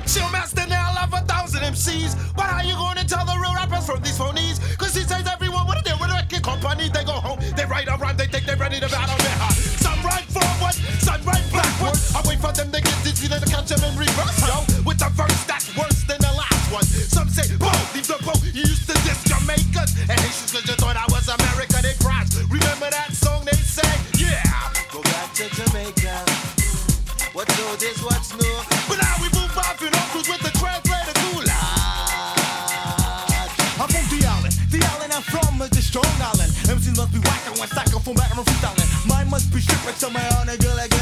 She'll master now of 1,000 MCs. But how you gonna tell the real rappers from these phonies? Cause he says everyone what they with a record company. They go home, they write a rhyme, they think they're ready to battle me. Some rhyme forward, some rhyme backward. I wait for them to get dizzy, then to catch them in reverse, yo. With the verse that's worse than the last one. Some say, Bo, leave the boat, you used to diss Jamaicans and Haitians cause you thought I was American. They crashed. Remember that song they sang? Yeah. Go back to Jamaica. What's new, this, what's new? But now we move off in cruise with the translator cool. I'm from the island I'm from is the strong island. MCs must be whacker when psycho from back and freestyling. Mine must be stripping to my honor, girl, like